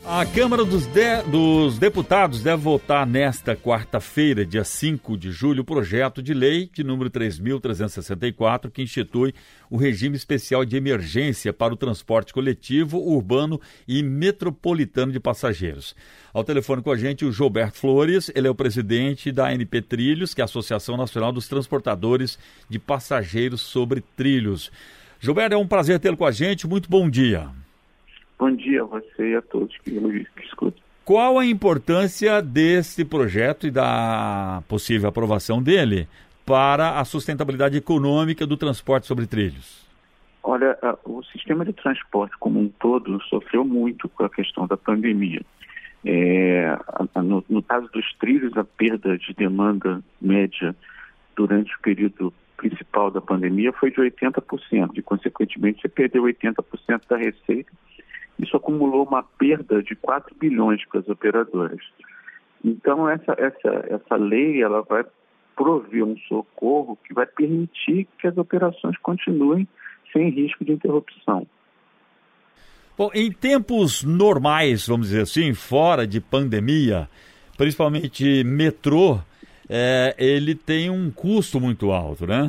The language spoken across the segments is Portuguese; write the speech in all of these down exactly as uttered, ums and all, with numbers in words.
A Câmara dos, de... dos Deputados deve votar nesta quarta-feira, dia cinco de julho, o projeto de lei de número três mil trezentos e sessenta e quatro, que institui o regime especial de emergência para o transporte coletivo, urbano e metropolitano de passageiros. Ao telefone com a gente, o Gilberto Flores, ele é o presidente da A N P Trilhos, que é a Associação Nacional dos Transportadores de Passageiros sobre Trilhos. Gilberto, é um prazer tê-lo com a gente, muito bom dia. Bom dia a você e a todos que, que escutam. Qual a importância desse projeto e da possível aprovação dele para a sustentabilidade econômica do transporte sobre trilhos? Olha, o sistema de transporte como um todo sofreu muito com a questão da pandemia. É, no, no caso dos trilhos, a perda de demanda média durante o período principal da pandemia foi de oitenta por cento, e consequentemente você perdeu oitenta por cento da receita. Isso acumulou uma perda de quatro bilhões para as operadoras. Então, essa, essa, essa lei ela vai prover um socorro que vai permitir que as operações continuem sem risco de interrupção. Bom, em tempos normais, vamos dizer assim, fora de pandemia, principalmente metrô, é, ele tem um custo muito alto, né?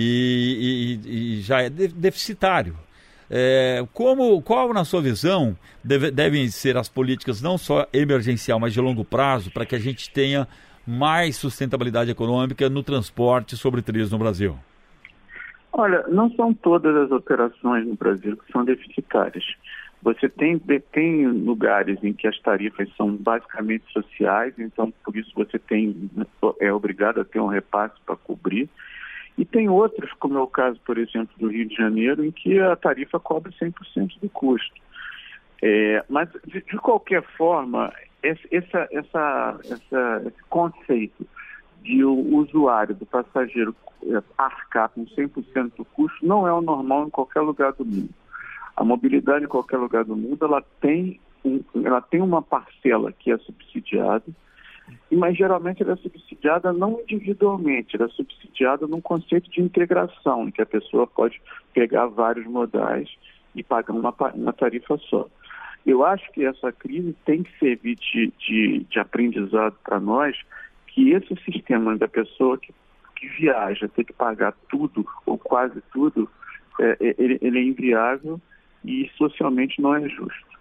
E, e, e já é deficitário. É, como, qual, na sua visão, deve, devem ser as políticas não só emergencial, mas de longo prazo, para que a gente tenha mais sustentabilidade econômica no transporte sobre trilhos no Brasil? Olha, não são todas as operações no Brasil que são deficitárias. Você tem, tem lugares em que as tarifas são basicamente sociais, então por isso você tem, é obrigado a ter um repasse para cobrir. E tem outros, como é o caso, por exemplo, do Rio de Janeiro, em que a tarifa cobre cem por cento do custo. É, mas, de, de qualquer forma, esse, essa, essa, essa, esse conceito de o usuário, do passageiro, arcar com cem por cento do custo não é o normal em qualquer lugar do mundo. A mobilidade em qualquer lugar do mundo ela tem, um, ela tem uma parcela que é subsidiada, mas geralmente ela é subsidiada não individualmente, ela é subsidiada num conceito de integração, em que a pessoa pode pegar vários modais e pagar uma, uma tarifa só. Eu acho que essa crise tem que servir de, de, de aprendizado para nós, que esse sistema da pessoa que, que viaja ter que pagar tudo ou quase tudo, é, ele, ele é inviável e socialmente não é justo.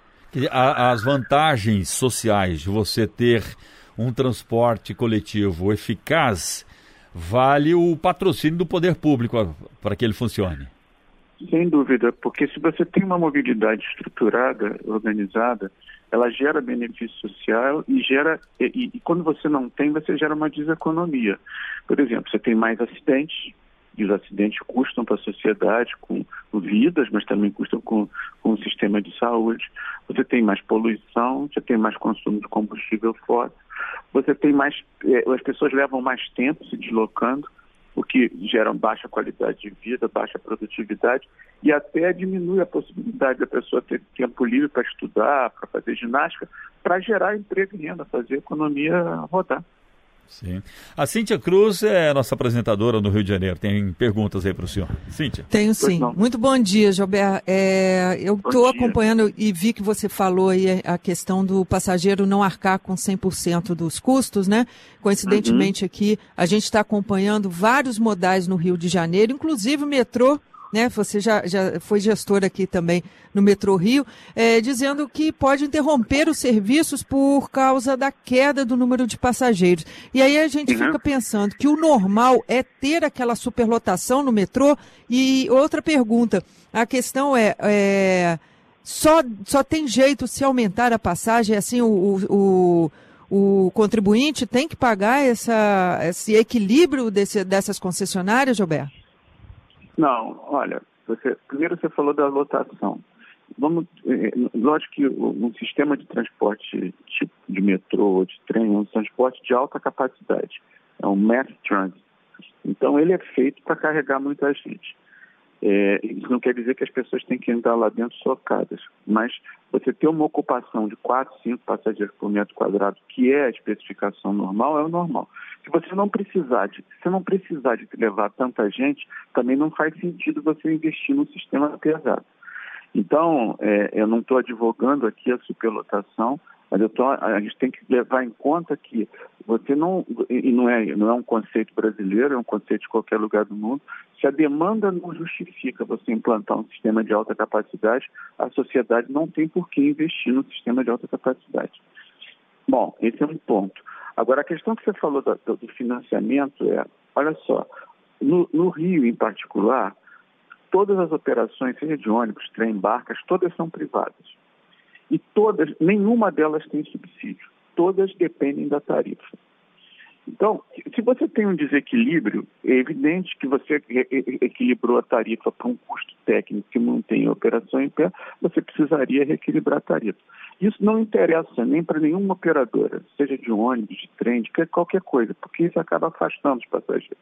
As vantagens sociais de você ter um transporte coletivo eficaz vale o patrocínio do poder público para que ele funcione. Sem dúvida, porque se você tem uma mobilidade estruturada, organizada, ela gera benefício social e gera e, e quando você não tem, você gera uma deseconomia. Por exemplo, você tem mais acidentes, e os acidentes custam para a sociedade com, com vidas, mas também custam com, com o sistema de saúde. Você tem mais poluição, você tem mais consumo de combustível fóssil, você tem mais, eh, as pessoas levam mais tempo se deslocando, o que gera baixa qualidade de vida, baixa produtividade e até diminui a possibilidade da pessoa ter tempo livre para estudar, para fazer ginástica, para gerar emprego e renda, fazer a economia rodar. Sim. A Cíntia Cruz é nossa apresentadora no Rio de Janeiro. Tem perguntas aí para o senhor. Cíntia. Tenho sim. Muito bom dia, Gilberto. É, eu estou acompanhando e vi que você falou aí a questão do passageiro não arcar com cem por cento dos custos, né? Coincidentemente uhum. aqui, a gente está acompanhando vários modais no Rio de Janeiro, inclusive o metrô, né? Você já, já foi gestor aqui também no Metrô Rio, é, dizendo que pode interromper os serviços por causa da queda do número de passageiros. E aí a gente uhum. fica pensando que o normal é ter aquela superlotação no metrô. E outra pergunta, a questão é, é só, só tem jeito se aumentar a passagem, assim, o, o, o contribuinte tem que pagar essa, esse equilíbrio desse, dessas concessionárias, Gilberto? Não, olha, você, primeiro você falou da lotação. Vamos, é, lógico que um sistema de transporte tipo de metrô ou de trem é um transporte de alta capacidade, é um mass transit. Então ele é feito para carregar muita gente. É, isso não quer dizer que as pessoas têm que entrar lá dentro socadas, mas você ter uma ocupação de quatro, cinco passageiros por metro quadrado, que é a especificação normal, é o normal. Se você não precisar de, se não precisar de levar tanta gente, também não faz sentido você investir num sistema pesado. Então, é, eu não estou advogando aqui a superlotação, mas eu tô, a gente tem que levar em conta que você não, e não é, não é um conceito brasileiro, é um conceito de qualquer lugar do mundo, se a demanda não justifica você implantar um sistema de alta capacidade, a sociedade não tem por que investir no sistema de alta capacidade. Bom, esse é um ponto. Agora, a questão que você falou do, do financiamento é, olha só, no, no Rio em particular, todas as operações, seja de ônibus, trem, barcas, todas são privadas. E todas, nenhuma delas tem subsídio. Todas dependem da tarifa. Então, se você tem um desequilíbrio, é evidente que você equilibrou a tarifa para um custo técnico que mantém a operação em pé, você precisaria reequilibrar a tarifa. Isso não interessa nem para nenhuma operadora, seja de ônibus, de trem, de qualquer coisa, porque isso acaba afastando os passageiros.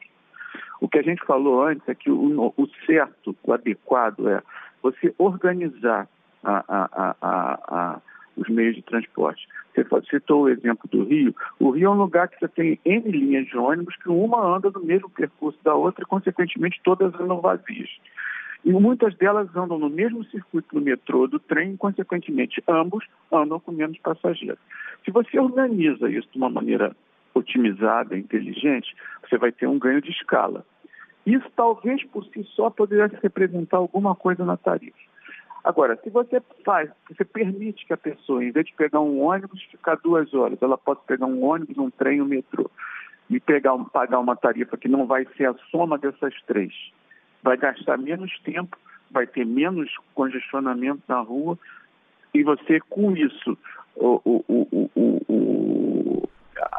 O que a gente falou antes é que o, o certo, o adequado é você organizar A, a, a, a, os meios de transporte. Você citou o exemplo do Rio. O Rio é um lugar que você tem N linhas de ônibus que uma anda no mesmo percurso da outra e, consequentemente, todas andam vazias. E muitas delas andam no mesmo circuito do metrô, do trem, e, consequentemente, ambos andam com menos passageiros. Se você organiza isso de uma maneira otimizada, inteligente, você vai ter um ganho de escala. Isso, talvez, por si só, poderia representar alguma coisa na tarifa. Agora, se você faz, você permite que a pessoa, em vez de pegar um ônibus, ficar duas horas, ela pode pegar um ônibus, um trem, um metrô, e pegar, pagar uma tarifa que não vai ser a soma dessas três. Vai gastar menos tempo, vai ter menos congestionamento na rua, e você, com isso, o, o, o, o, o,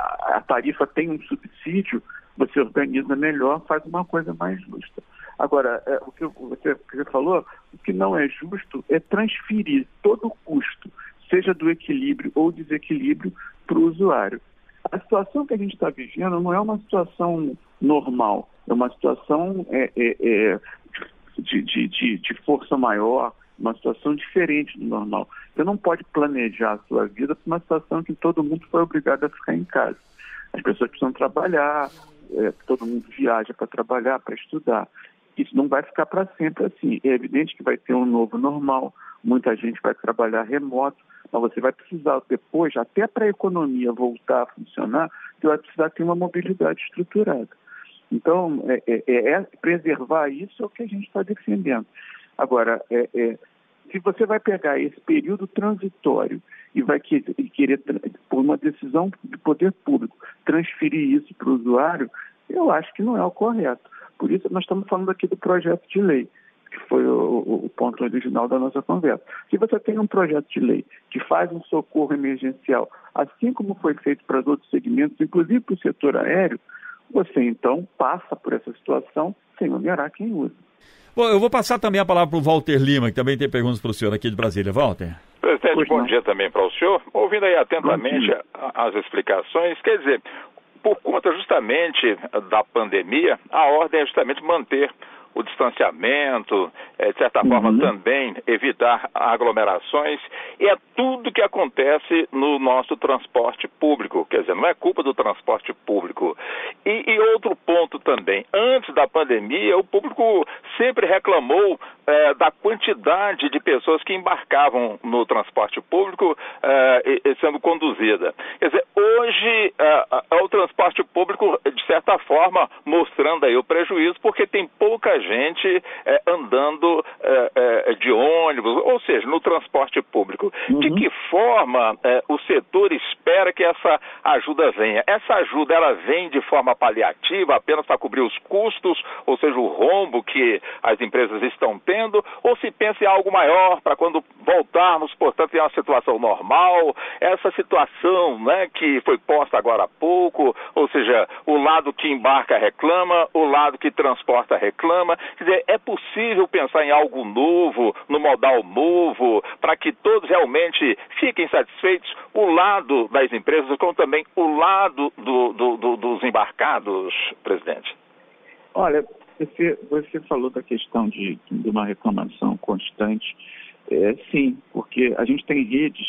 a tarifa tem um subsídio, você organiza melhor, faz uma coisa mais justa. Agora, é, o que você, você falou, o que não é justo é transferir todo o custo, seja do equilíbrio ou desequilíbrio, para o usuário. A situação que a gente está vivendo não é uma situação normal, é uma situação é, é, é, de, de, de, de força maior, uma situação diferente do normal. Você não pode planejar a sua vida para uma situação que todo mundo foi obrigado a ficar em casa. As pessoas precisam trabalhar, é, todo mundo viaja para trabalhar, para estudar. Isso não vai ficar para sempre assim. É evidente que vai ter um novo normal, muita gente vai trabalhar remoto, mas você vai precisar depois, até para a economia voltar a funcionar, você vai precisar ter uma mobilidade estruturada. Então, é, é, é preservar isso é o que a gente está defendendo. Agora, é, é, se você vai pegar esse período transitório e vai querer, querer por uma decisão de poder público, transferir isso para o usuário, eu acho que não é o correto. Por isso, nós estamos falando aqui do projeto de lei, que foi o, o ponto original da nossa conversa. Se você tem um projeto de lei que faz um socorro emergencial, assim como foi feito para os outros segmentos, inclusive para o setor aéreo, você então passa por essa situação sem onerar quem usa. Bom, eu vou passar também a palavra para o Walter Lima, que também tem perguntas para o senhor aqui de Brasília. Walter. Presidente, pois bom não. dia também para o senhor. Ouvindo aí atentamente as explicações, quer dizer, por conta justamente da pandemia, a ordem é justamente manter o distanciamento, é, de certa uhum. forma também evitar aglomerações, e é tudo que acontece no nosso transporte público, quer dizer, não é culpa do transporte público. E, e outro ponto também, antes da pandemia, o público sempre reclamou é, da quantidade de pessoas que embarcavam no transporte público é, e, e sendo conduzida. Quer dizer, hoje é, é o transporte público, de certa forma, mostrando aí o prejuízo, porque tem pouca gente é, andando é, é, de ônibus, ou seja, no transporte público. Uhum. De que forma é, o setor espera que essa ajuda venha? Essa ajuda, ela vem de forma paliativa, apenas para cobrir os custos, ou seja, o rombo que as empresas estão tendo, ou se pensa em algo maior para quando voltarmos, portanto, em uma situação normal, essa situação, né, que foi posta agora há pouco, ou seja, o lado que embarca reclama, o lado que transporta reclama. Quer dizer, é possível pensar em algo novo, no modal novo, para que todos realmente fiquem satisfeitos, o lado das empresas, como também o lado do, do, do, dos embarcados, presidente? Olha, você, você falou da questão de, de uma reclamação constante. É, sim, porque a gente tem redes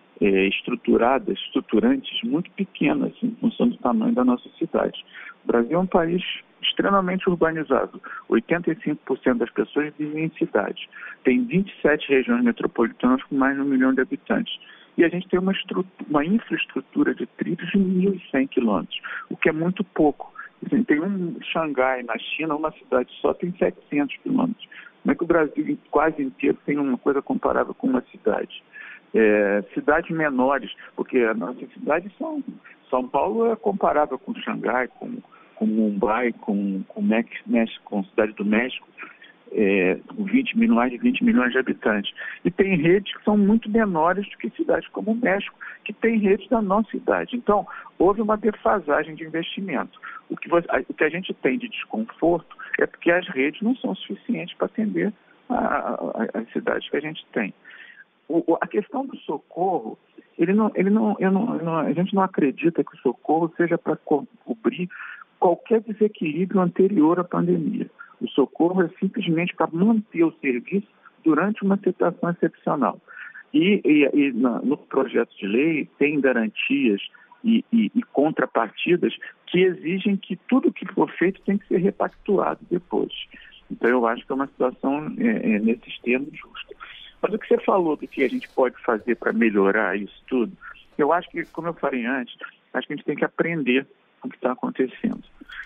é, estruturadas, estruturantes muito pequenas em função do tamanho da nossa cidade. O Brasil é um país extremamente urbanizado. oitenta e cinco por cento das pessoas vivem em cidades. Tem vinte e sete regiões metropolitanas com mais de um milhão de habitantes. E a gente tem uma, uma infraestrutura de trilhos de mil e cem quilômetros, o que é muito pouco. Assim, tem um Xangai, na China, uma cidade só tem setecentos quilômetros. Como é que o Brasil quase inteiro tem uma coisa comparável com uma cidade? É, cidades menores, porque as nossas cidades são... São Paulo é comparável com Xangai, com, com Mumbai, com, com México, com a Cidade do México, é, com vinte milhões, mais de vinte milhões de habitantes. E tem redes que são muito menores do que cidades como o México, que tem redes da nossa idade. Então, houve uma defasagem de investimento. O que, você, o que a gente tem de desconforto é porque as redes não são suficientes para atender a, a, as cidades que a gente tem. O, a questão do socorro, ele não, ele não, eu não, eu não, a gente não acredita que o socorro seja para co- cobrir qualquer desequilíbrio anterior à pandemia. O socorro é simplesmente para manter o serviço durante uma situação excepcional. E, e, e na, no projeto de lei tem garantias e, e, e contrapartidas que exigem que tudo que for feito tem que ser repactuado depois. Então eu acho que é uma situação é, é, nesses termos justa. Mas o que você falou do que a gente pode fazer para melhorar isso tudo, eu acho que, como eu falei antes, acho que a gente tem que aprender o que está acontecendo.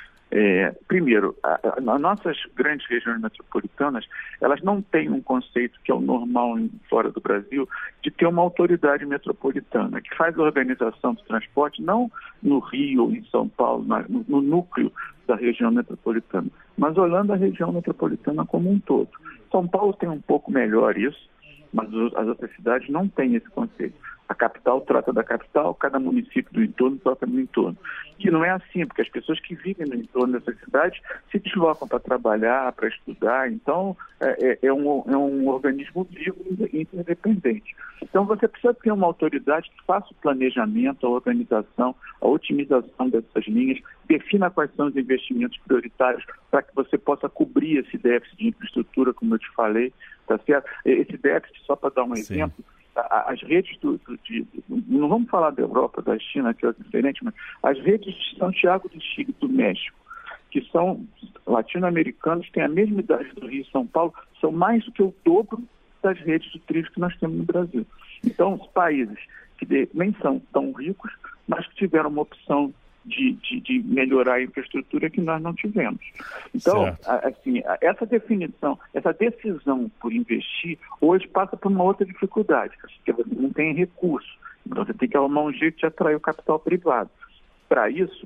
É, primeiro, as nossas grandes regiões metropolitanas, elas não têm um conceito que é o normal em, fora do Brasil, de ter uma autoridade metropolitana, que faz a organização do transporte, não no Rio ou em São Paulo, mas no, no núcleo da região metropolitana, mas olhando a região metropolitana como um todo. São Paulo tem um pouco melhor isso, mas as outras cidades não têm esse conceito. A capital trata da capital, cada município do entorno trata do entorno. E não é assim, porque as pessoas que vivem no entorno dessas cidades se deslocam para trabalhar, para estudar. Então, é, é, um, é um organismo vivo e interdependente. Então, você precisa ter uma autoridade que faça o planejamento, a organização, a otimização dessas linhas, defina quais são os investimentos prioritários para que você possa cobrir esse déficit de infraestrutura, como eu te falei, tá certo? Esse déficit, só para dar um Sim. exemplo, as redes do, do, de, não vamos falar da Europa, da China, que é diferente, mas as redes de Santiago do Chile, do México, que são latino-americanos, têm a mesma idade do Rio e São Paulo, são mais do que o dobro das redes de trilhos que nós temos no Brasil. Então, os países que de, nem são tão ricos, mas que tiveram uma opção de, de, de melhorar a infraestrutura que nós não tivemos. Então, a, assim, a, essa definição, essa decisão por investir, hoje passa por uma outra dificuldade, que você não tem recurso. Então, você tem que arrumar um jeito de atrair o capital privado. Para isso,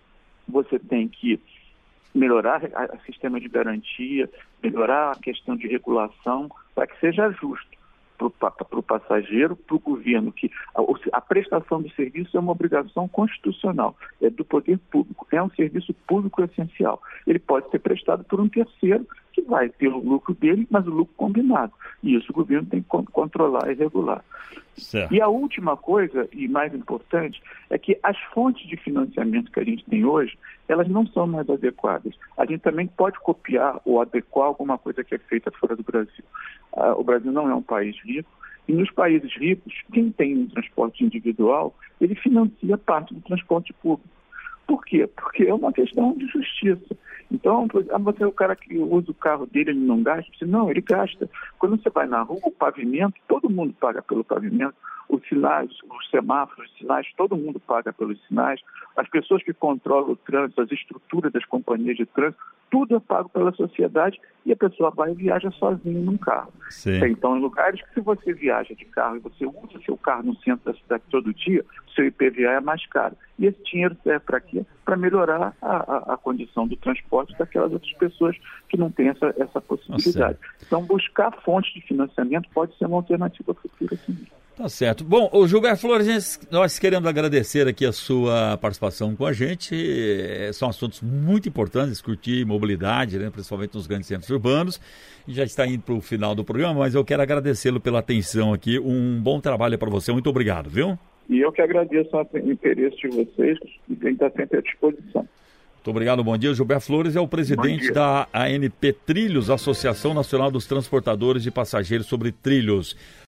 você tem que melhorar o sistema de garantia, melhorar a questão de regulação, para que seja justo para o passageiro, para o governo, que a, a prestação do serviço é uma obrigação constitucional, é do poder público, é um serviço público essencial. Ele pode ser prestado por um terceiro, que vai ter o lucro dele, mas o lucro combinado. E isso o governo tem que controlar e regular. Certo. E a última coisa, e mais importante, é que as fontes de financiamento que a gente tem hoje, elas não são mais adequadas. A gente também pode copiar ou adequar alguma coisa que é feita fora do Brasil. Uh, o Brasil não é um país rico, e nos países ricos, quem tem um transporte individual, ele financia parte do transporte público. Por quê? Porque é uma questão de justiça. Então, você é o cara que usa o carro dele, ele não gasta? Não, ele gasta. Quando você vai na rua, o pavimento, todo mundo paga pelo pavimento. Os sinais, os semáforos, os sinais, todo mundo paga pelos sinais. As pessoas que controlam o trânsito, as estruturas das companhias de trânsito, tudo é pago pela sociedade e a pessoa vai e viaja sozinha num carro. Sim. Então, em lugares que se você viaja de carro e você usa seu carro no centro da cidade todo dia, o seu I P V A é mais caro. E esse dinheiro serve para quê? Para melhorar a, a, a condição do transporte daquelas outras pessoas que não têm essa, essa possibilidade. Nossa. Então, buscar fontes de financiamento pode ser uma alternativa futura, sim. Tá certo. Bom, o Gilberto Flores, nós queremos agradecer aqui a sua participação com a gente. São assuntos muito importantes, discutir mobilidade, né, principalmente nos grandes centros urbanos. E já está indo para o final do programa, mas eu quero agradecê-lo pela atenção aqui. Um bom trabalho para você. Muito obrigado, viu? E eu que agradeço o interesse de vocês e quem está sempre à disposição. Muito obrigado, bom dia. Gilberto Flores é o presidente da A N P Trilhos, Associação Nacional dos Transportadores de Passageiros sobre Trilhos.